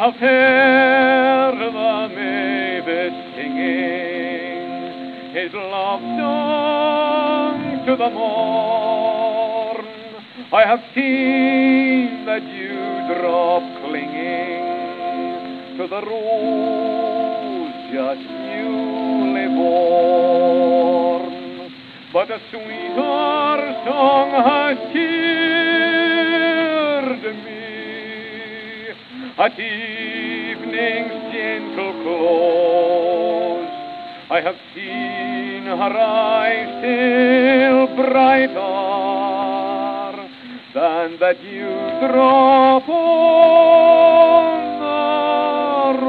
have heard the mavis singing his love song to the morn. I have seen the dewdrop clinging to the rose just newly born. But a sweeter song has cheered me at evening's gentle close. I have seen her eyes still brighter than the dewdrop on the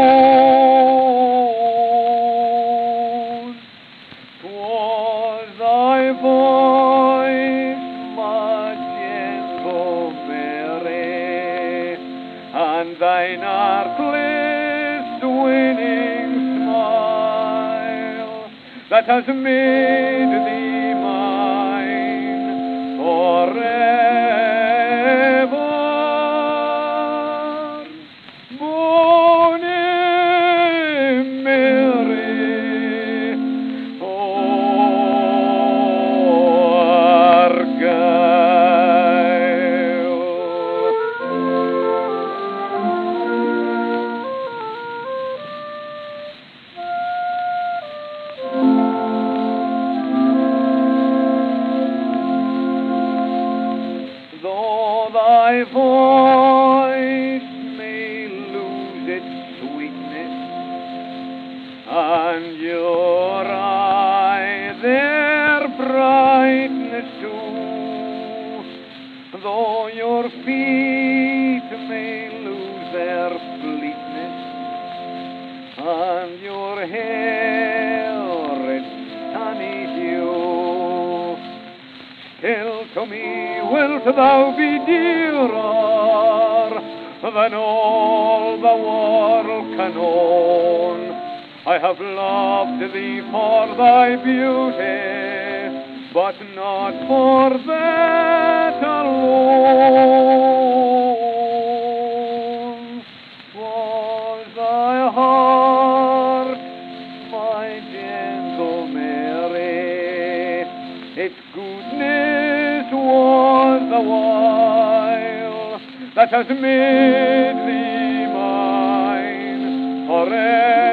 rose. 'Twas thy voice, my gentle Mary, and thine artless winning smile that has made thee mine forever. Bonnie Mary, Argyle. Though thy voice may lose its sweetness, and your eye their brightness too, though your feet may lose their fleetness, and your hair its sunny dew, still to me wilt thou be dearer than all the world can own. I have loved thee for thy beauty, but not for that alone. Was thy heart, my gentle Mary, its goodness was the while that has made thee mine forever.